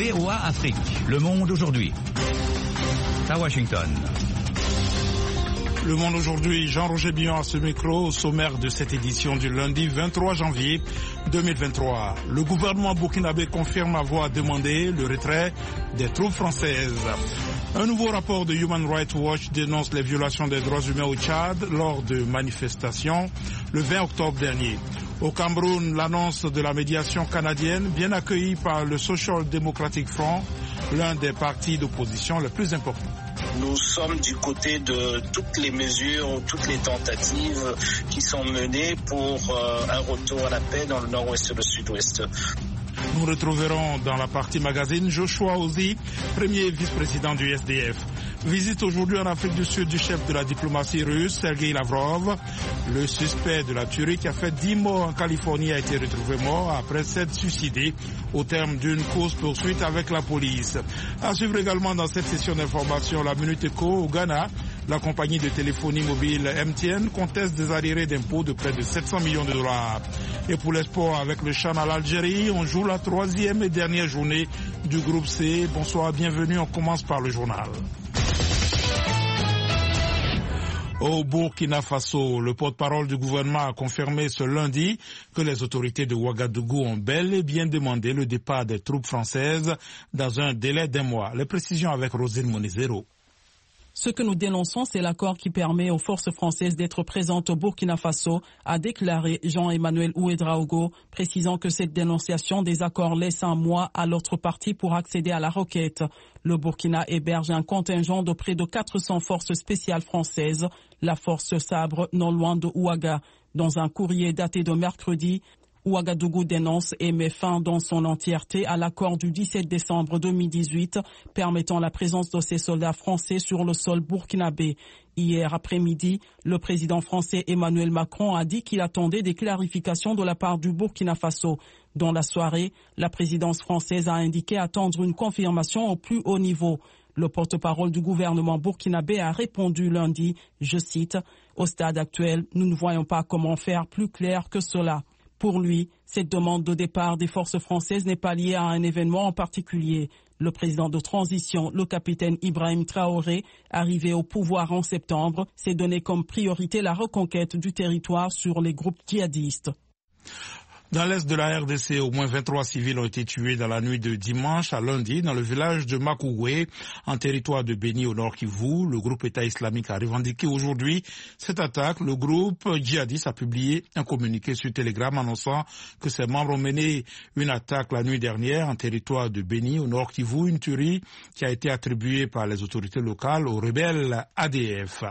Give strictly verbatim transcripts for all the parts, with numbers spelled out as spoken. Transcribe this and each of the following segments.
V O A Afrique. Le monde aujourd'hui. À Washington. Le Monde aujourd'hui, Jean-Roger Billon à ce micro, au sommaire de cette édition du lundi vingt-trois janvier deux mille vingt-trois. Le gouvernement burkinabé confirme avoir demandé le retrait des troupes françaises. Un nouveau rapport de Human Rights Watch dénonce les violations des droits humains au Tchad lors de manifestations le vingt octobre dernier. Au Cameroun, l'annonce de la médiation canadienne, bien accueillie par le Social Democratic Front, l'un des partis d'opposition les plus importants. Nous sommes du côté de toutes les mesures, toutes les tentatives qui sont menées pour euh, un retour à la paix dans le nord-ouest et le sud-ouest. Nous retrouverons dans la partie magazine Joshua Ozi, premier vice-président du S D F. Visite aujourd'hui en Afrique du Sud du chef de la diplomatie russe, Sergei Lavrov. Le suspect de la tuerie qui a fait dix morts en Californie a été retrouvé mort après s'être suicidé au terme d'une course-poursuite avec la police. À suivre également dans cette session d'information, la Minute Éco au Ghana. La compagnie de téléphonie mobile M T N conteste des arriérés d'impôts de près de sept cents millions de dollars. Et pour les sports avec le Chan à l'Algérie, on joue la troisième et dernière journée du groupe C. Bonsoir, bienvenue, on commence par le journal. Au Burkina Faso, le porte-parole du gouvernement a confirmé ce lundi que les autorités de Ouagadougou ont bel et bien demandé le départ des troupes françaises dans un délai d'un mois. Les précisions avec Rosine Monizero. Ce que nous dénonçons, c'est l'accord qui permet aux forces françaises d'être présentes au Burkina Faso, a déclaré Jean-Emmanuel Ouédraogo, précisant que cette dénonciation des accords laisse un mois à l'autre partie pour accéder à la requête. Le Burkina héberge un contingent de près de quatre cents forces spéciales françaises, la force Sabre, non loin de Ouaga. Dans un courrier daté de mercredi, Ouagadougou dénonce et met fin dans son entièreté à l'accord du dix-sept décembre deux mille dix-huit permettant la présence de ces soldats français sur le sol burkinabé. Hier après-midi, le président français Emmanuel Macron a dit qu'il attendait des clarifications de la part du Burkina Faso. Dans la soirée, la présidence française a indiqué attendre une confirmation au plus haut niveau. Le porte-parole du gouvernement burkinabé a répondu lundi, je cite, « Au stade actuel, nous ne voyons pas comment faire plus clair que cela ». Pour lui, cette demande de départ des forces françaises n'est pas liée à un événement en particulier. Le président de transition, le capitaine Ibrahim Traoré, arrivé au pouvoir en septembre, s'est donné comme priorité la reconquête du territoire sur les groupes djihadistes. Dans l'est de la R D C, au moins vingt-trois civils ont été tués dans la nuit de dimanche à lundi dans le village de Makououé, en territoire de Béni au nord Kivu. Le groupe État islamique a revendiqué aujourd'hui cette attaque. Le groupe djihadiste a publié un communiqué sur Telegram annonçant que ses membres ont mené une attaque la nuit dernière en territoire de Béni au nord Kivu, une tuerie qui a été attribuée par les autorités locales aux rebelles A D F.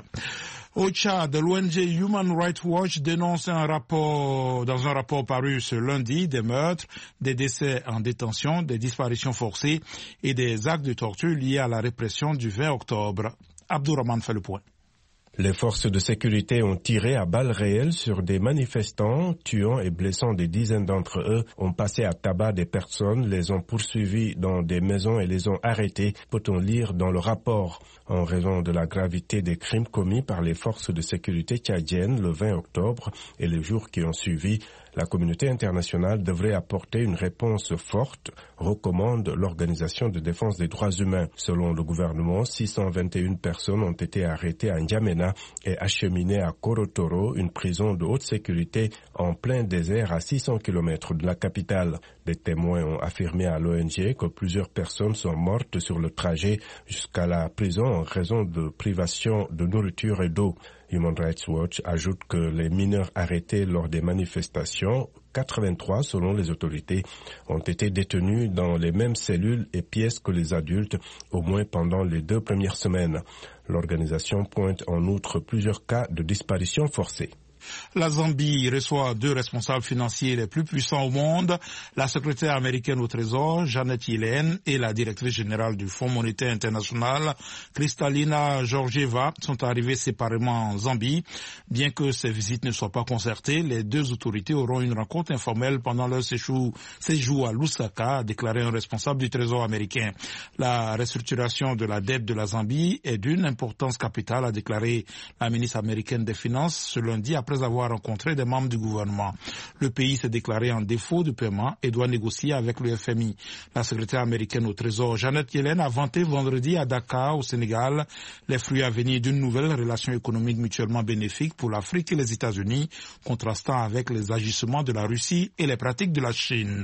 Au Tchad, l'O N G Human Rights Watch dénonce un rapport, dans un rapport paru ce lundi, des meurtres, des décès en détention, des disparitions forcées et des actes de torture liés à la répression du vingt octobre. Abdourahmane fait le point. Les forces de sécurité ont tiré à balles réelles sur des manifestants, tuant et blessant des dizaines d'entre eux, ont passé à tabac des personnes, les ont poursuivis dans des maisons et les ont arrêtés, peut-on lire dans le rapport. En raison de la gravité des crimes commis par les forces de sécurité tchadiennes le vingt octobre et les jours qui ont suivi, la communauté internationale devrait apporter une réponse forte, recommande l'Organisation de défense des droits humains. Selon le gouvernement, six cent vingt et une personnes ont été arrêtées à N'Djamena et acheminées à Korotoro, une prison de haute sécurité en plein désert à six cents kilomètres de la capitale. Des témoins ont affirmé à l'O N G que plusieurs personnes sont mortes sur le trajet jusqu'à la prison en raison de privation de nourriture et d'eau. Human Rights Watch ajoute que les mineurs arrêtés lors des manifestations, quatre-vingt-trois selon les autorités, ont été détenus dans les mêmes cellules et pièces que les adultes, au moins pendant les deux premières semaines. L'organisation pointe en outre plusieurs cas de disparition forcée. La Zambie reçoit deux responsables financiers les plus puissants au monde, la secrétaire américaine au Trésor, Janet Yellen, et la directrice générale du Fonds monétaire international, Kristalina Georgieva, sont arrivés séparément en Zambie. Bien que ces visites ne soient pas concertées, les deux autorités auront une rencontre informelle pendant leur séjour, séjour à Lusaka, a déclaré un responsable du Trésor américain. La restructuration de la dette de la Zambie est d'une importance capitale, a déclaré la ministre américaine des Finances ce lundi à après avoir rencontré des membres du gouvernement. Le pays s'est déclaré en défaut de paiement et doit négocier avec le F M I. La secrétaire américaine au Trésor, Janet Yellen, a vanté vendredi à Dakar, au Sénégal, les fruits à venir d'une nouvelle relation économique mutuellement bénéfique pour l'Afrique et les États-Unis, contrastant avec les agissements de la Russie et les pratiques de la Chine.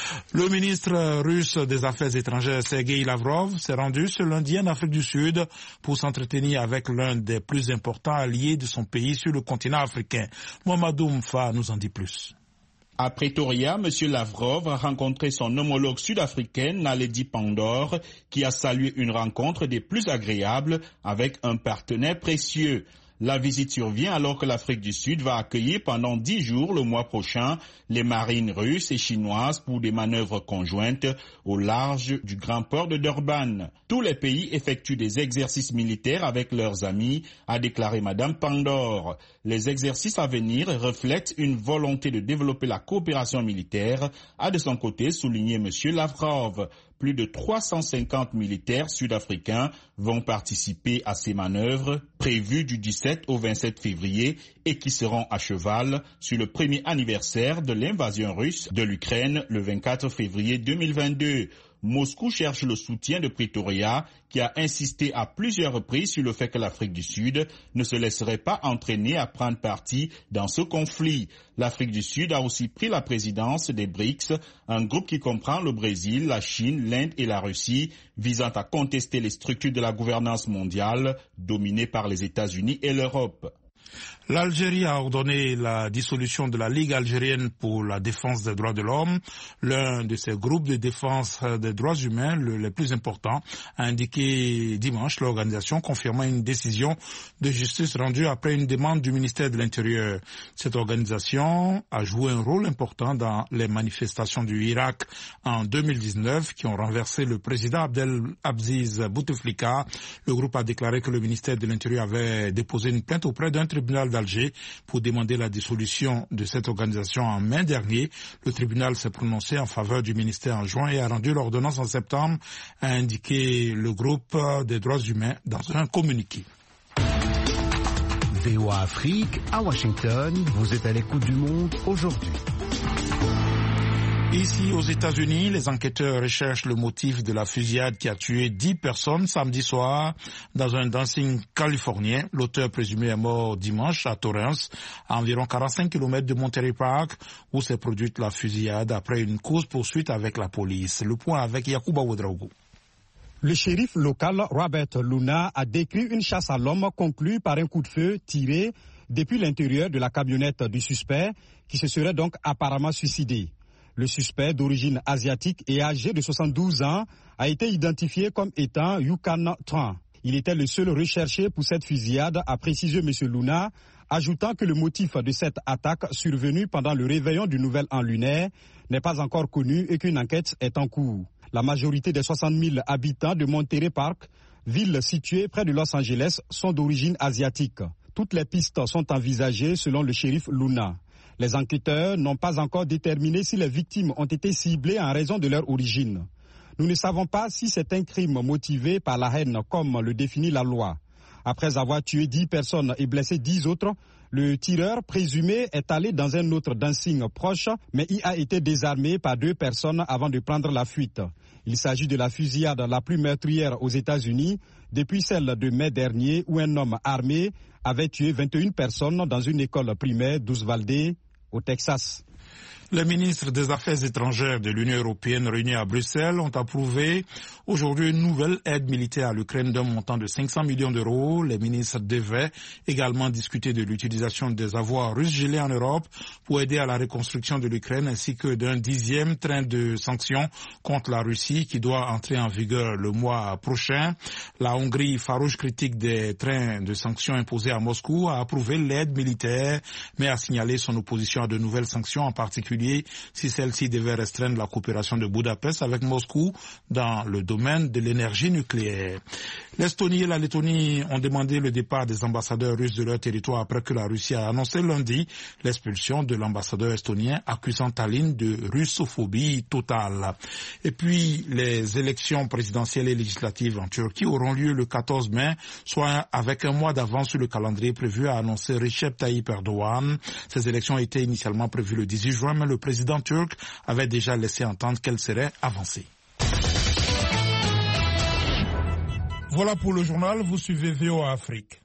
Le ministre russe des Affaires étrangères, Sergei Lavrov, s'est rendu ce lundi en Afrique du Sud pour s'entretenir avec l'un des plus importants alliés de son pays sur le continent africain. Mamadou Mfa nous en dit plus. À Pretoria, M. Lavrov a rencontré son homologue sud-africaine Naledi Pandor, qui a salué une rencontre des plus agréables avec un partenaire précieux. La visite survient alors que l'Afrique du Sud va accueillir pendant dix jours le mois prochain les marines russes et chinoises pour des manœuvres conjointes au large du grand port de Durban. Tous les pays effectuent des exercices militaires avec leurs amis, a déclaré Madame Pandor. Les exercices à venir reflètent une volonté de développer la coopération militaire, a de son côté souligné M. Lavrov. Plus de trois cent cinquante militaires sud-africains vont participer à ces manœuvres prévues du dix-sept au vingt-sept février et qui seront à cheval sur le premier anniversaire de l'invasion russe de l'Ukraine le vingt-quatre février deux mille vingt-deux. Moscou cherche le soutien de Pretoria, qui a insisté à plusieurs reprises sur le fait que l'Afrique du Sud ne se laisserait pas entraîner à prendre parti dans ce conflit. L'Afrique du Sud a aussi pris la présidence des B R I C S, un groupe qui comprend le Brésil, la Chine, l'Inde et la Russie, visant à contester les structures de la gouvernance mondiale dominées par les États-Unis et l'Europe. L'Algérie a ordonné la dissolution de la Ligue algérienne pour la défense des droits de l'homme. L'un de ces groupes de défense des droits humains le, les plus importants a indiqué dimanche l'organisation confirmant une décision de justice rendue après une demande du ministère de l'Intérieur. Cette organisation a joué un rôle important dans les manifestations du Irak en deux mille dix-neuf qui ont renversé le président Abdelaziz Bouteflika. Le groupe a déclaré que le ministère de l'Intérieur avait déposé une plainte auprès d'un tribunal d'Alger pour demander la dissolution de cette organisation en mai dernier. Le tribunal s'est prononcé en faveur du ministère en juin et a rendu l'ordonnance en septembre, a indiqué le groupe des droits humains dans un communiqué. V O A Afrique, à Washington, vous êtes à l'écoute du monde aujourd'hui. Ici, aux États-Unis, les enquêteurs recherchent le motif de la fusillade qui a tué dix personnes samedi soir dans un dancing californien. L'auteur présumé est mort dimanche à Torrance, à environ quarante-cinq kilomètres de Monterey Park, où s'est produite la fusillade après une course-poursuite avec la police. Le point avec Yacouba Ouedraogo. Le shérif local Robert Luna a décrit une chasse à l'homme conclue par un coup de feu tiré depuis l'intérieur de la camionnette du suspect, qui se serait donc apparemment suicidé. Le suspect, d'origine asiatique et âgé de soixante-douze ans, a été identifié comme étant Yukan Tran. Il était le seul recherché pour cette fusillade, a précisé M. Luna, ajoutant que le motif de cette attaque survenue pendant le réveillon du Nouvel An lunaire n'est pas encore connu et qu'une enquête est en cours. La majorité des soixante mille habitants de Monterey Park, ville située près de Los Angeles, sont d'origine asiatique. Toutes les pistes sont envisagées selon le shérif Luna. Les enquêteurs n'ont pas encore déterminé si les victimes ont été ciblées en raison de leur origine. Nous ne savons pas si c'est un crime motivé par la haine comme le définit la loi. Après avoir tué dix personnes et blessé dix autres, le tireur présumé est allé dans un autre dancing proche, mais il a été désarmé par deux personnes avant de prendre la fuite. Il s'agit de la fusillade la plus meurtrière aux États-Unis depuis celle de mai dernier où un homme armé avait tué vingt et une personnes dans une école primaire d'Uvalde, au Texas. Les ministres des Affaires étrangères de l'Union européenne réunis à Bruxelles ont approuvé aujourd'hui une nouvelle aide militaire à l'Ukraine d'un montant de cinq cents millions d'euros. Les ministres devaient également discuter de l'utilisation des avoirs russes gelés en Europe pour aider à la reconstruction de l'Ukraine ainsi que d'un dixième train de sanctions contre la Russie qui doit entrer en vigueur le mois prochain. La Hongrie, farouche critique des trains de sanctions imposés à Moscou, a approuvé l'aide militaire mais a signalé son opposition à de nouvelles sanctions, en particulier particulier si celle-ci devait restreindre la coopération de Budapest avec Moscou dans le domaine de l'énergie nucléaire. L'Estonie et la Lettonie ont demandé le départ des ambassadeurs russes de leur territoire après que la Russie a annoncé lundi l'expulsion de l'ambassadeur estonien accusant Tallinn de russophobie totale. Et puis, les élections présidentielles et législatives en Turquie auront lieu le quatorze mai, soit avec un mois d'avance sur le calendrier prévu, a annoncé Recep Tayyip Erdogan. Ces élections étaient initialement prévues le dix-huit juin, mais le président turc avait déjà laissé entendre qu'elles seraient avancées. Voilà pour le journal, vous suivez V O A Afrique.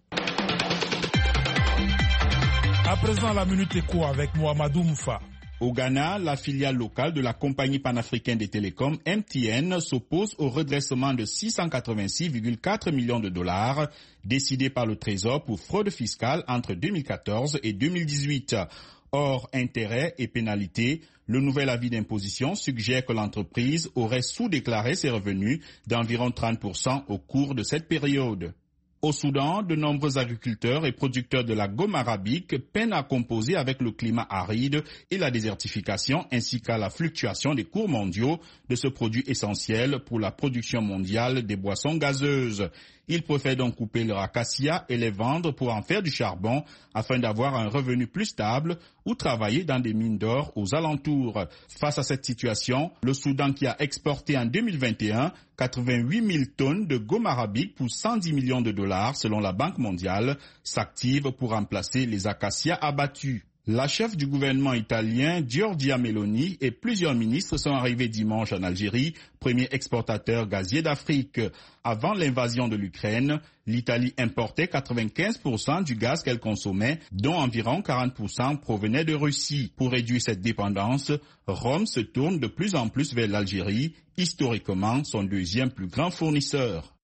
À présent, la Minute Éco avec Mohamedou Moufa. Au Ghana, la filiale locale de la compagnie panafricaine des télécoms M T N s'oppose au redressement de six cent quatre-vingt-six virgule quatre millions de dollars décidé par le Trésor pour fraude fiscale entre deux mille quatorze et deux mille dix-huit. Hors intérêts et pénalités, le nouvel avis d'imposition suggère que l'entreprise aurait sous-déclaré ses revenus d'environ trente pour cent au cours de cette période. Au Soudan, de nombreux agriculteurs et producteurs de la gomme arabique peinent à composer avec le climat aride et la désertification ainsi qu'à la fluctuation des cours mondiaux de ce produit essentiel pour la production mondiale des boissons gazeuses. Ils préfèrent donc couper leur acacia et les vendre pour en faire du charbon afin d'avoir un revenu plus stable ou travailler dans des mines d'or aux alentours. Face à cette situation, le Soudan, qui a exporté en deux mille vingt et un quatre-vingt-huit mille tonnes de gomme arabique pour cent dix millions de dollars selon la Banque mondiale, s'active pour remplacer les acacias abattus. La chef du gouvernement italien, Giorgia Meloni, et plusieurs ministres sont arrivés dimanche en Algérie, premier exportateur gazier d'Afrique. Avant l'invasion de l'Ukraine, l'Italie importait quatre-vingt-quinze pour cent du gaz qu'elle consommait, dont environ quarante pour cent provenaient de Russie. Pour réduire cette dépendance, Rome se tourne de plus en plus vers l'Algérie, historiquement son deuxième plus grand fournisseur.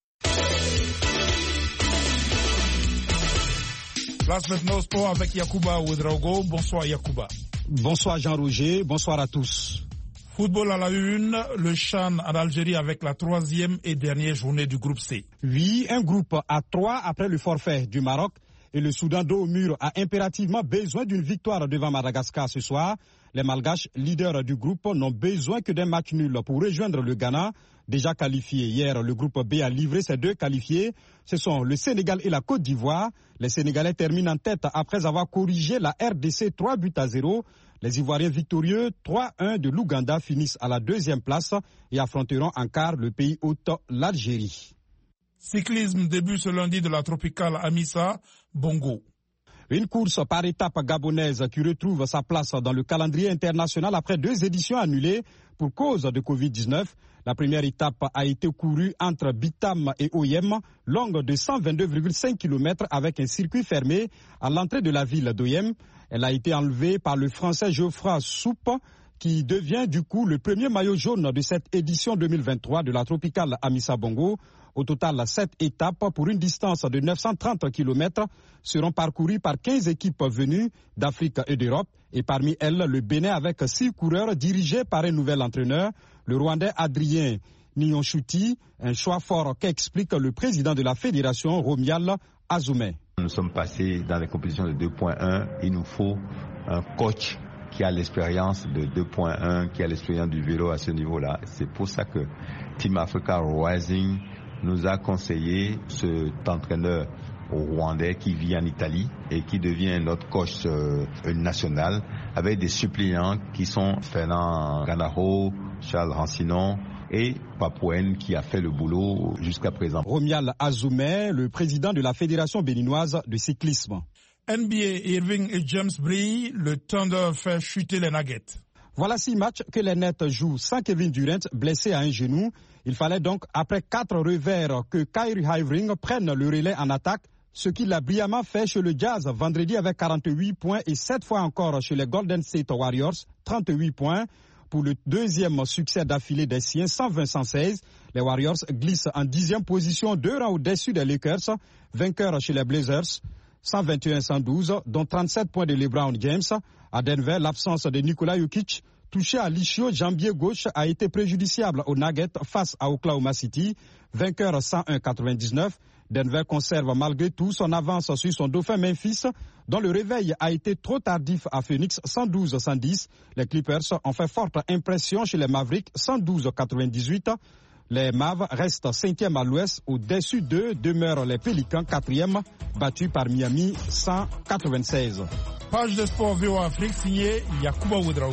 Place maintenant au sport avec Yacouba Ouedraogo. Bonsoir Yacouba. Bonsoir Jean-Roger, bonsoir à tous. Football à la une, le CHAN en Algérie avec la troisième et dernière journée du groupe C. Oui, un groupe à trois après le forfait du Maroc et le Soudan dos au mur a impérativement besoin d'une victoire devant Madagascar ce soir. Les Malgaches, leaders du groupe, n'ont besoin que d'un match nul pour rejoindre le Ghana, déjà qualifié. Hier, le groupe B a livré ses deux qualifiés. Ce sont le Sénégal et la Côte d'Ivoire. Les Sénégalais terminent en tête après avoir corrigé la R D C trois buts à zéro. Les Ivoiriens victorieux trois un de l'Ouganda finissent à la deuxième place et affronteront en quart le pays hôte, l'Algérie. Cyclisme début ce lundi de la tropicale Amissa Bongo. Une course par étape gabonaise qui retrouve sa place dans le calendrier international après deux éditions annulées pour cause de covid dix-neuf. La première étape a été courue entre Bitam et Oyem, longue de cent vingt-deux virgule cinq kilomètres avec un circuit fermé à l'entrée de la ville d'Oyem. Elle a été enlevée par le Français Geoffroy Soupe, qui devient du coup le premier maillot jaune de cette édition deux mille vingt-trois de la tropicale Amissa Bongo. Au total, sept étapes pour une distance de neuf cent trente kilomètres seront parcourues par quinze équipes venues d'Afrique et d'Europe. Et parmi elles, le Bénin avec six coureurs dirigés par un nouvel entraîneur, le Rwandais Adrien Nyonchuti, un choix fort qu'explique le président de la fédération, Romial Azoumé. Nous sommes passés dans les compétitions de deux point un. Il nous faut un coach qui a l'expérience de deux point un, qui a l'expérience du vélo à ce niveau-là. C'est pour ça que Team Africa Rising nous a conseillé cet entraîneur rwandais qui vit en Italie et qui devient notre coach euh, national, avec des suppléants qui sont Fernand Ganaro, Charles Rancinon et Papouenne qui a fait le boulot jusqu'à présent. Romial Azoumé, le président de la Fédération béninoise de cyclisme. N B A, Irving et James brillent, le Thunder fait chuter les Nuggets. Voilà six matchs que les Nets jouent sans Kevin Durant, blessé à un genou. Il fallait donc, après quatre revers, que Kyrie Irving prenne le relais en attaque, ce qu'il a brillamment fait chez le Jazz vendredi avec quarante-huit points et sept fois encore chez les Golden State Warriors, trente-huit points. Pour le deuxième succès d'affilée des siens, cent vingt à cent seize, les Warriors glissent en dixième position, deux rangs au-dessus des Lakers, vainqueurs chez les Blazers, cent vingt et un à cent douze, dont trente-sept points de LeBron James. À Denver, l'absence de Nikola Jokic, touché à l'ischio jambier gauche, a été préjudiciable aux Nuggets face à Oklahoma City, vainqueur cent un à quatre-vingt-dix-neuf. Denver conserve malgré tout son avance sur son dauphin Memphis, dont le réveil a été trop tardif à Phoenix cent douze à cent dix. Les Clippers ont fait forte impression chez les Mavericks cent douze à quatre-vingt-dix-huit. Les Mavs restent cinquième à l'ouest. Au-dessus d'eux demeurent les Pélicans, quatrième, battus par Miami cent quatre-vingt-seize. Page de sport V O A Afrique signée Yacouba Ouedraogo.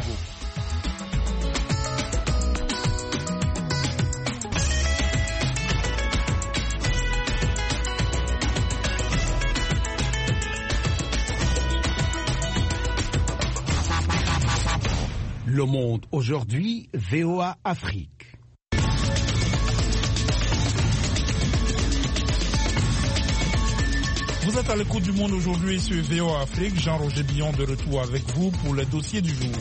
Le Monde aujourd'hui, V O A Afrique. Vous êtes à l'écoute du Monde aujourd'hui sur V O A Afrique. Jean-Roger Billon de retour avec vous pour les dossiers du jour.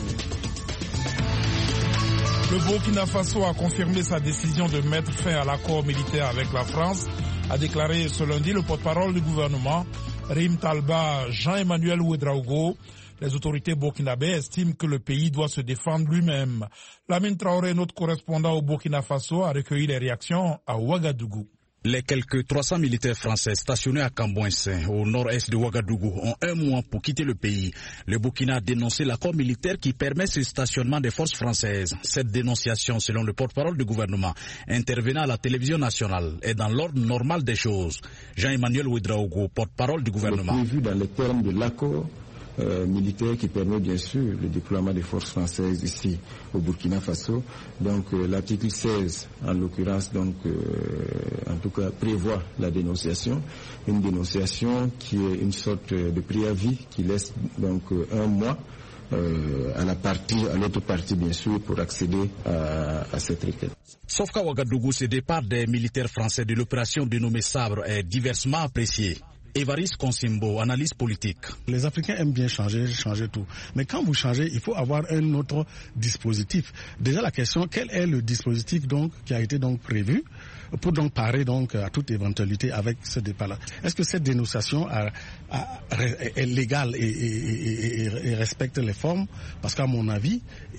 Le Burkina Faso a confirmé sa décision de mettre fin à l'accord militaire avec la France, a déclaré ce lundi le porte-parole du gouvernement, Rim Talba Jean-Emmanuel Ouedraogo. Les autorités burkinabées estiment que le pays doit se défendre lui-même. Lamine Traoré, notre correspondant au Burkina Faso, a recueilli les réactions à Ouagadougou. Les quelques trois cents militaires français stationnés à Cambouensin, au nord-est de Ouagadougou, ont un mois pour quitter le pays. Le Burkina a dénoncé l'accord militaire qui permet ce stationnement des forces françaises. Cette dénonciation, selon le porte-parole du gouvernement, intervenant à la télévision nationale, est dans l'ordre normal des choses. Jean-Emmanuel Ouedraogo, porte-parole du gouvernement. Prévu dans les termes de l'accord Euh, militaire qui permet bien sûr le déploiement des forces françaises ici au Burkina Faso. Donc euh, l'article seize en l'occurrence donc euh, en tout cas prévoit la dénonciation, une dénonciation qui est une sorte de préavis qui laisse donc euh, un mois Euh, à la partie, à l'autre partie bien sûr, pour accéder à, à cette requête. Sauf qu'à Ouagadougou, ce départ des militaires français de l'opération dénommée Sabre est diversement apprécié. Évariste Consimbo, analyse politique. Les Africains aiment bien changer, changer tout. Mais quand vous changez, il faut avoir un autre dispositif. Déjà la question, quel est le dispositif donc qui a été donc prévu pour donc parer donc à toute éventualité avec ce départ-là? Est-ce que cette dénonciation a, a, est légale et, et, et, et respecte les formes? Parce qu'à mon avis,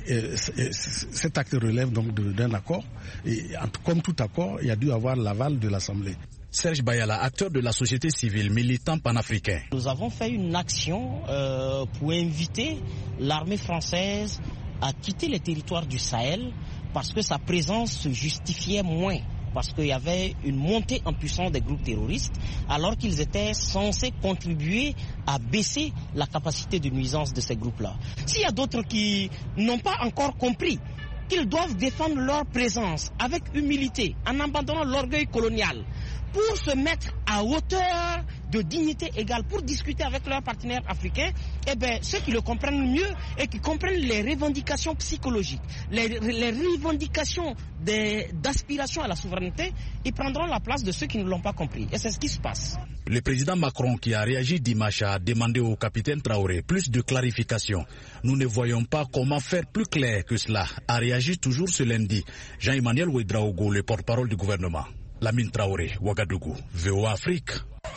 cet acte relève donc d'un accord. Et comme tout accord, il y a dû avoir l'aval de l'Assemblée. Serge Bayala, acteur de la société civile, militant panafricain. Nous avons fait une action euh, pour inviter l'armée française à quitter les territoires du Sahel parce que sa présence se justifiait moins, parce qu'il y avait une montée en puissance des groupes terroristes, alors qu'ils étaient censés contribuer à baisser la capacité de nuisance de ces groupes-là. S'il y a d'autres qui n'ont pas encore compris qu'ils doivent défendre leur présence avec humilité, en abandonnant l'orgueil colonial, pour se mettre à hauteur de dignité égale, pour discuter avec leurs partenaires africains, eh bien, ceux qui le comprennent mieux et qui comprennent les revendications psychologiques, les, les revendications d'aspiration à la souveraineté, ils prendront la place de ceux qui ne l'ont pas compris. Et c'est ce qui se passe. Le président Macron, qui a réagi dimanche, a demandé au capitaine Traoré plus de clarification. Nous ne voyons pas comment faire plus clair que cela, a réagi toujours ce lundi Jean-Emmanuel Ouedraogo, le porte-parole du gouvernement. Lamine Traoré, Ouagadougou, V O A Afrique.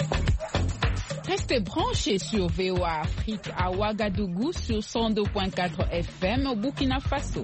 Restez branchés sur V O A Afrique à Ouagadougou sur cent deux virgule quatre F M au Burkina Faso.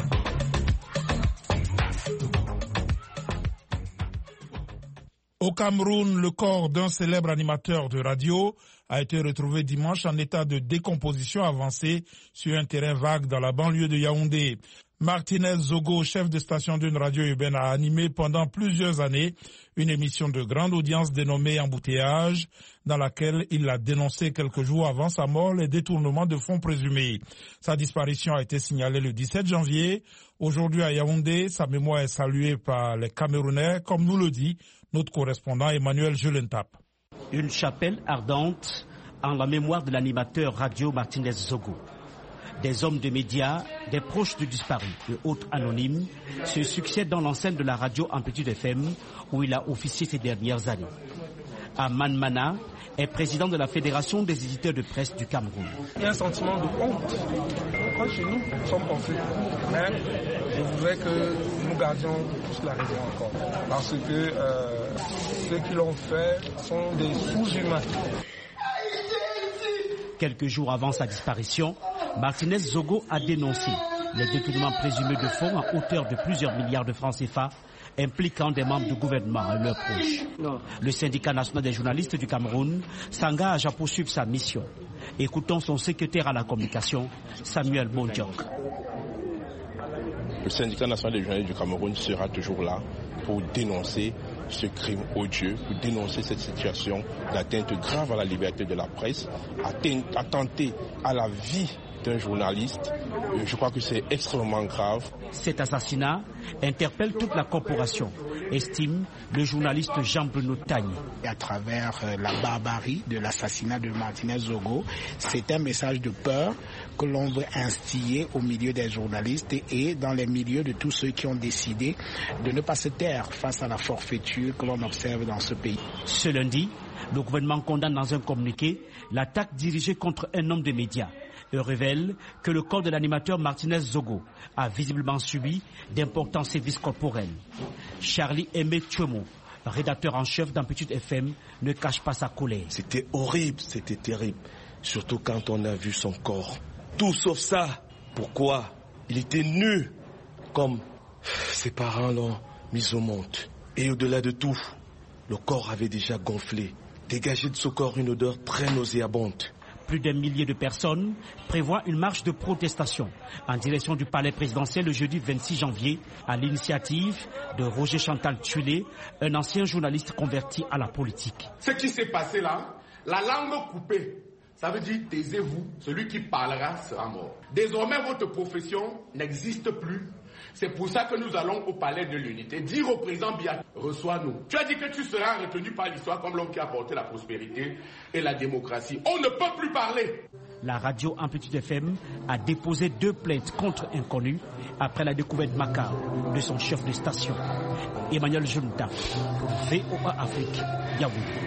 Au Cameroun, le corps d'un célèbre animateur de radio a été retrouvé dimanche en état de décomposition avancée sur un terrain vague dans la banlieue de Yaoundé. Martinez Zogo, chef de station d'une radio urbaine, a animé pendant plusieurs années une émission de grande audience dénommée Embouteillage, dans laquelle il a dénoncé quelques jours avant sa mort les détournements de fonds présumés. Sa disparition a été signalée le dix-sept janvier. Aujourd'hui à Yaoundé, sa mémoire est saluée par les Camerounais, comme nous le dit notre correspondant Emmanuel Julentap. Une chapelle ardente en la mémoire de l'animateur radio Martinez Zogo. Des hommes de médias, des proches du disparu et autres anonymes se succèdent dans l'enceinte de la radio Amplitude F M où il a officié ces dernières années. Aman Mana est président de la Fédération des éditeurs de presse du Cameroun. Il y a un sentiment de honte. Pourquoi chez nous, nous sommes confus. Mais je voudrais que nous gardions tous la raison encore. Parce que euh, ceux qui l'ont fait sont des sous-humains. Quelques jours avant sa disparition, Martinez Zogo a dénoncé Les détournements présumés de fonds à hauteur de plusieurs milliards de francs C F A impliquant des membres du gouvernement et leurs proches. Le syndicat national des journalistes du Cameroun s'engage à poursuivre sa mission. Écoutons son secrétaire à la communication, Samuel Bondiok. Le syndicat national des journalistes du Cameroun sera toujours là pour dénoncer ce crime odieux, pour dénoncer cette situation d'atteinte grave à la liberté de la presse, attenter à la vie d'un journaliste. Je crois que c'est extrêmement grave. Cet assassinat interpelle toute la corporation, estime le journaliste Jean-Bruno Tagny. À travers la barbarie de l'assassinat de Martinez Zogo, c'est un message de peur que l'on veut instiller au milieu des journalistes et dans les milieux de tous ceux qui ont décidé de ne pas se taire face à la forfaiture que l'on observe dans ce pays. Ce lundi, le gouvernement condamne dans un communiqué l'attaque dirigée contre un homme de médias et révèle que le corps de l'animateur Martinez Zogo a visiblement subi d'importants sévices corporels. Charlie Aimé Tchouemo, rédacteur en chef d'Amplitude F M, ne cache pas sa colère. C'était horrible, c'était terrible, surtout quand on a vu son corps. Tout sauf ça. Pourquoi? Il était nu, comme ses parents l'ont mis au monde. Et au-delà de tout, le corps avait déjà gonflé, dégagé de ce corps une odeur très nauséabonde. Plus d'un millier de personnes prévoient une marche de protestation en direction du palais présidentiel le jeudi vingt-six janvier à l'initiative de Roger Chantal Tuilé, un ancien journaliste converti à la politique. Ce qui s'est passé là, la langue coupée, ça veut dire taisez-vous, celui qui parlera sera mort. Désormais, votre profession n'existe plus. C'est pour ça que nous allons au palais de l'unité dire au président Biya, reçois-nous. Tu as dit que tu seras retenu par l'histoire comme l'homme qui a apporté la prospérité et la démocratie. On ne peut plus parler. La radio Amplitude F M a déposé deux plaintes contre inconnus après la découverte macabre de son chef de station. Emmanuel Junta, pour V O A Afrique, Yaoundé.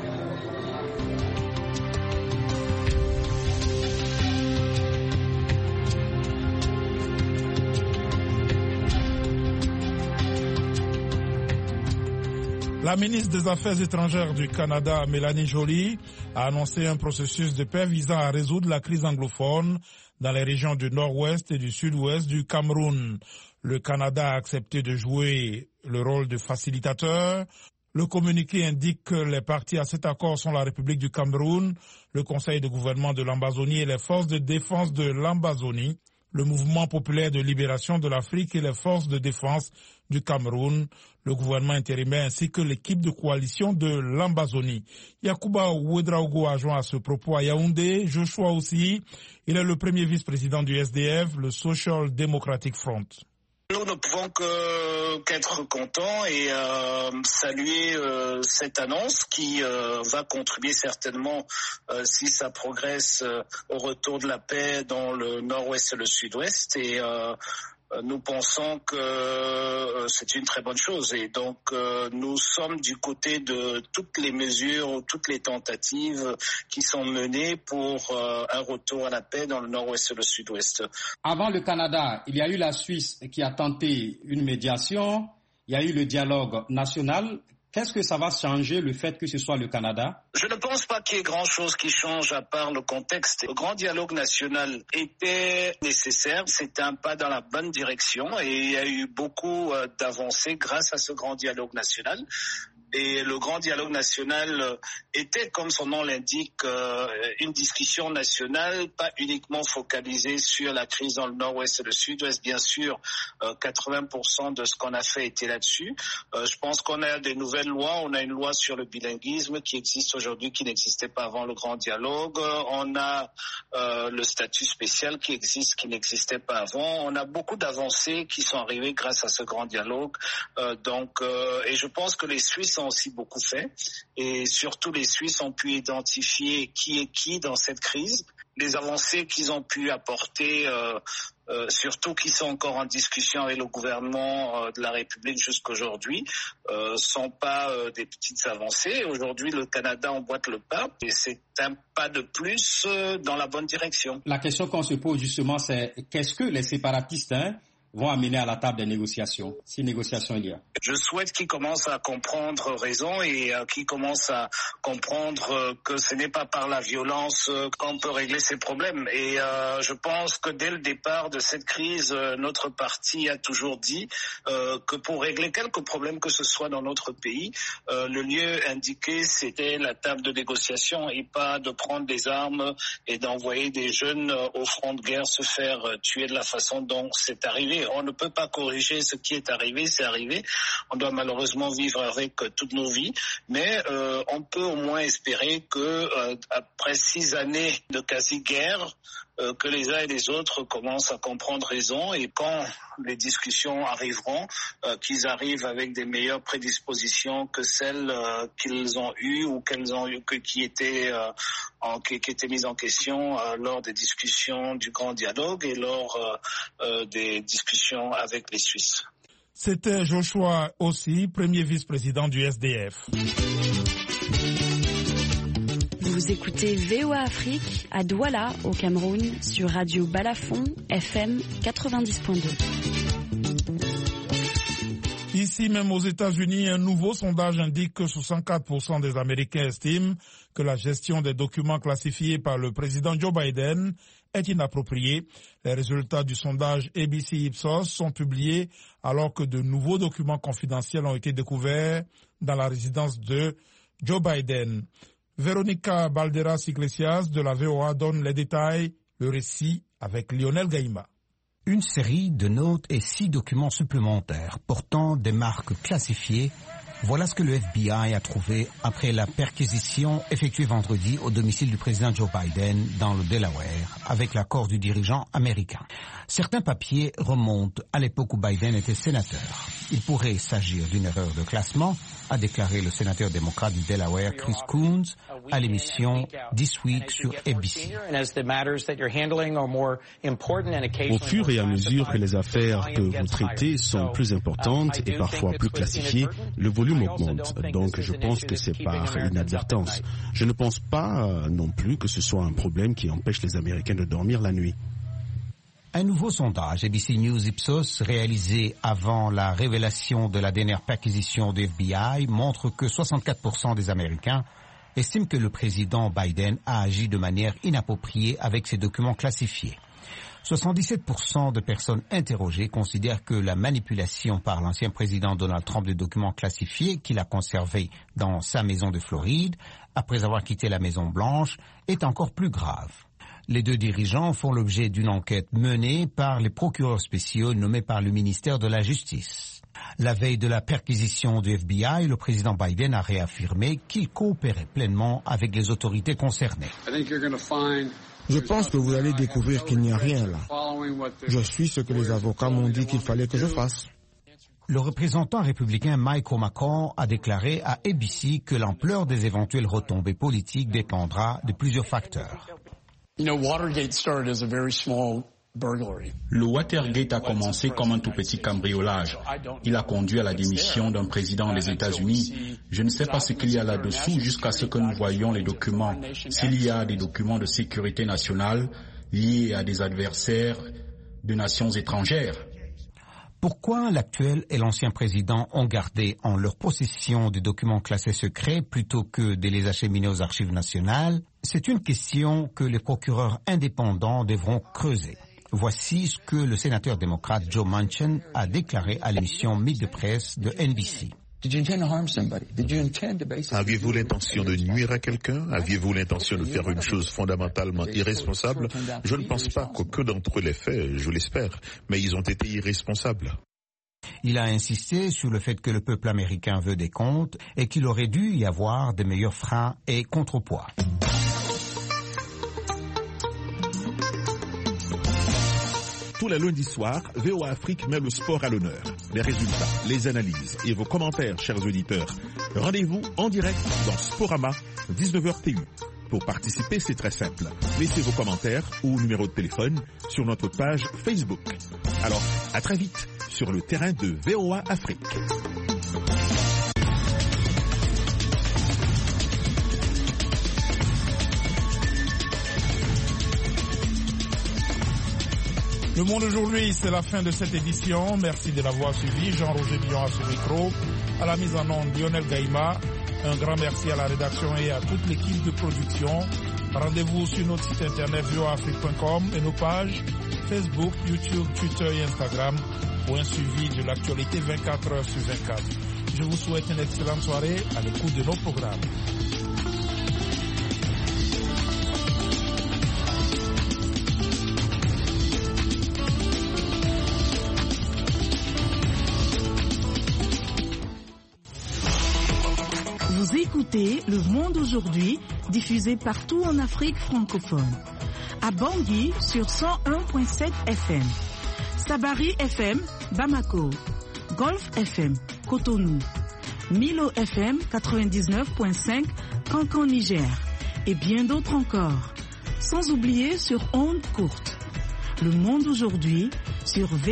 La ministre des Affaires étrangères du Canada, Mélanie Joly, a annoncé un processus de paix visant à résoudre la crise anglophone dans les régions du nord-ouest et du sud-ouest du Cameroun. Le Canada a accepté de jouer le rôle de facilitateur. Le communiqué indique que les parties à cet accord sont la République du Cameroun, le Conseil de gouvernement de l'Ambazonie et les forces de défense de l'Ambazonie, le Mouvement populaire de libération de l'Afrique et les forces de défense du Cameroun, le gouvernement intérimaire ainsi que l'équipe de coalition de l'Ambazonie. Yacouba Ouedraogo a joint à ce propos à Yaoundé. Joshua aussi, il est le premier vice-président du S D F, le Social Democratic Front. Nous ne pouvons que, qu'être contents et euh, saluer euh, cette annonce qui euh, va contribuer certainement, euh, si ça progresse, euh, au retour de la paix dans le nord-ouest et le sud-ouest. Et euh, nous pensons que euh, c'est une très bonne chose. Et donc, euh, nous sommes du côté de toutes les mesures, toutes les tentatives qui sont menées pour euh, un retour à la paix dans le nord-ouest et le sud-ouest. Avant le Canada, il y a eu la Suisse qui a tenté une médiation. Il y a eu le dialogue national. Qu'est-ce que ça va changer, le fait que ce soit le Canada? Je ne pense pas qu'il y ait grand-chose qui change à part le contexte. Le grand dialogue national était nécessaire. C'était un pas dans la bonne direction et il y a eu beaucoup d'avancées grâce à ce grand dialogue national. Et le grand dialogue national était, comme son nom l'indique, une discussion nationale, pas uniquement focalisée sur la crise dans le nord-ouest et le sud-ouest. Bien sûr, quatre-vingts pour cent de ce qu'on a fait était là-dessus. Je pense qu'on a des nouvelles lois. On a une loi sur le bilinguisme qui existe aujourd'hui, qui n'existait pas avant le grand dialogue. On a le statut spécial qui existe, qui n'existait pas avant. On a beaucoup d'avancées qui sont arrivées grâce à ce grand dialogue. Donc, et je pense que les Suisses ont aussi beaucoup fait et surtout les Suisses ont pu identifier qui est qui dans cette crise, les avancées qu'ils ont pu apporter, euh, euh, surtout qui sont encore en discussion avec le gouvernement euh, de la République jusqu'aujourd'hui, euh, sont pas euh, des petites avancées. Aujourd'hui, le Canada emboîte le pas et c'est un pas de plus euh, dans la bonne direction. La question qu'on se pose justement, c'est qu'est-ce que les séparatistes hein, vont amener à la table des négociations, si négociations il y a? Je souhaite qu'ils commencent à comprendre raison et euh, qu'ils commencent à comprendre euh, que ce n'est pas par la violence euh, qu'on peut régler ces problèmes. Et euh, je pense que dès le départ de cette crise, euh, notre parti a toujours dit euh, que pour régler quelques problèmes que ce soit dans notre pays, euh, le lieu indiqué c'était la table de négociation et pas de prendre des armes et d'envoyer des jeunes euh, au front de guerre se faire euh, tuer de la façon dont c'est arrivé. On ne peut pas corriger ce qui est arrivé, c'est arrivé. On doit malheureusement vivre avec euh, toutes nos vies, mais euh, on peut au moins espérer que euh, après six années de quasi-guerre, euh, que les uns et les autres commencent à comprendre raison et quand les discussions arriveront, euh, qu'ils arrivent avec des meilleures prédispositions que celles euh, qu'ils ont eues ou qu'elles ont eu, que, qui étaient euh, en, qui, qui étaient mises en question euh, lors des discussions du Grand Dialogue et lors euh, euh, des discussions avec les Suisses. C'était Joshua Ossi, premier vice-président du S D F. Vous écoutez V O A Afrique à Douala, au Cameroun, sur Radio Balafon, F M quatre-vingt-dix point deux. Ici même aux États-Unis, un nouveau sondage indique que soixante-quatre pour cent des Américains estiment que la gestion des documents classifiés par le président Joe Biden est inappropriée. Les résultats du sondage A B C Ipsos sont publiés alors que de nouveaux documents confidentiels ont été découverts dans la résidence de Joe Biden. Véronica Balderas-Iglesias de la V O A donne les détails, le récit avec Lionel Gaïma. Une série de notes et six documents supplémentaires portant des marques classifiées. Voilà ce que le F B I a trouvé après la perquisition effectuée vendredi au domicile du président Joe Biden dans le Delaware avec l'accord du dirigeant américain. Certains papiers remontent à l'époque où Biden était sénateur. Il pourrait s'agir d'une erreur de classement, a déclaré le sénateur démocrate du Delaware Chris Coons à l'émission This Week sur A B C. Au fur et à mesure que les affaires que vous traitez sont plus importantes et parfois plus classifiées, le volume augmente. Donc je pense que c'est par inadvertance. Je ne pense pas euh, non plus que ce soit un problème qui empêche les Américains de dormir la nuit. Un nouveau sondage A B C News Ipsos réalisé avant la révélation de la dernière perquisition du F B I montre que soixante-quatre pour cent des Américains estiment que le président Biden a agi de manière inappropriée avec ses documents classifiés. soixante-dix-sept pour cent de personnes interrogées considèrent que la manipulation par l'ancien président Donald Trump de documents classifiés qu'il a conservés dans sa maison de Floride, après avoir quitté la Maison Blanche, est encore plus grave. Les deux dirigeants font l'objet d'une enquête menée par les procureurs spéciaux nommés par le ministère de la Justice. La veille de la perquisition du F B I, le président Biden a réaffirmé qu'il coopérait pleinement avec les autorités concernées. Je pense que vous allez découvrir qu'il n'y a rien là. Je suis ce que les avocats m'ont dit qu'il fallait que je fasse. Le représentant républicain Mike McCall a déclaré à A B C que l'ampleur des éventuelles retombées politiques dépendra de plusieurs facteurs. You know, Watergate started as a very small burglary. Le Watergate a commencé comme un tout petit cambriolage. Il a conduit à la démission d'un président des États-Unis. Je ne sais pas ce qu'il y a là-dessous jusqu'à ce que nous voyions les documents. S'il y a des documents de sécurité nationale liés à des adversaires de nations étrangères. Pourquoi l'actuel et l'ancien président ont gardé en leur possession des documents classés secrets plutôt que de les acheminer aux archives nationales? C'est une question que les procureurs indépendants devront creuser. Voici ce que le sénateur démocrate Joe Manchin a déclaré à l'émission Meet the Press de N B C. Aviez-vous l'intention de nuire à quelqu'un? Aviez-vous l'intention de faire une chose fondamentalement irresponsable? Je ne pense pas qu'aucun d'entre eux l'ait fait, je l'espère, mais ils ont été irresponsables. Il a insisté sur le fait que le peuple américain veut des comptes et qu'il aurait dû y avoir de meilleurs freins et contrepoids. Tous les lundis soirs, V O A Afrique met le sport à l'honneur. Les résultats, les analyses et vos commentaires, chers auditeurs. Rendez-vous en direct dans Sporama, dix-neuf heures T U. Pour participer, c'est très simple. Laissez vos commentaires ou numéro de téléphone sur notre page Facebook. Alors, à très vite sur le terrain de V O A Afrique. Le Monde aujourd'hui, c'est la fin de cette édition. Merci de l'avoir suivi. Jean-Roger Billon à ce micro. À la mise en onde, Lionel Gaïma. Un grand merci à la rédaction et à toute l'équipe de production. Rendez-vous sur notre site internet v o a afrique point com et nos pages Facebook, YouTube, Twitter et Instagram pour un suivi de l'actualité vingt-quatre heures sur vingt-quatre. Je vous souhaite une excellente soirée à l'écoute de nos programmes. Vous écoutez Le Monde aujourd'hui, diffusé partout en Afrique francophone. À Bangui sur cent un virgule sept F M. Sabari F M, Bamako. Golf F M, Cotonou. Milo F M quatre-vingt-dix-neuf virgule cinq, Cancan, Niger. Et bien d'autres encore. Sans oublier sur ondes courtes. Le Monde aujourd'hui sur